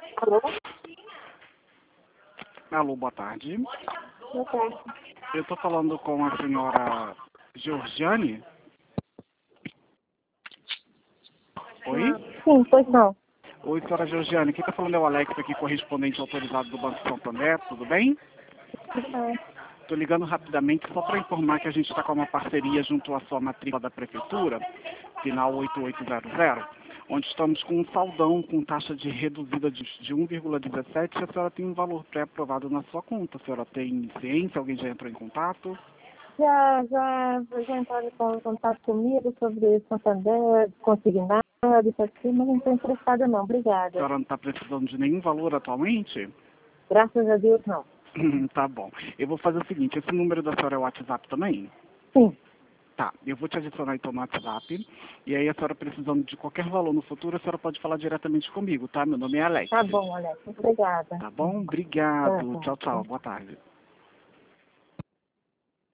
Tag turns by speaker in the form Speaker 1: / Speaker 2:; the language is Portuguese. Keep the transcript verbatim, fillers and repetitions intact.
Speaker 1: Alô?
Speaker 2: Alô, boa tarde.
Speaker 1: Boa tarde.
Speaker 2: Eu estou falando com a senhora Georgiane. Oi?
Speaker 1: Ah, sim, pois não.
Speaker 2: Oi, senhora Georgiane. Quem está falando é o Alex aqui, correspondente autorizado do Banco Santander. Tudo bem?
Speaker 1: Tudo bem.
Speaker 2: Estou ligando rapidamente só para informar que a gente está com uma parceria junto à sua matrícula da Prefeitura, final oito oito zero zero, onde estamos com um saldão com taxa de reduzida de, de um vírgula dezessete e a senhora tem um valor pré-aprovado na sua conta. A senhora tem ciência? Alguém já entrou em contato?
Speaker 1: Já, já, já entraram em contato comigo sobre Santander, consignado, isso aqui, mas não estou interessada não,
Speaker 2: A
Speaker 1: obrigada.
Speaker 2: senhora não está precisando de nenhum valor atualmente?
Speaker 1: Graças a Deus não.
Speaker 2: Tá bom. Eu vou fazer o seguinte, esse número da senhora é o WhatsApp também?
Speaker 1: Sim,
Speaker 2: Tá, eu vou te adicionar então no WhatsApp, e aí a senhora precisando de qualquer valor no futuro, a senhora pode falar diretamente comigo, tá? Meu nome é Alex.
Speaker 1: tá bom, Alex, obrigada.
Speaker 2: Tá bom?
Speaker 1: Tá,
Speaker 2: Obrigado.
Speaker 1: tá,
Speaker 2: Tchau,
Speaker 1: tá.
Speaker 2: tchau. Boa tarde.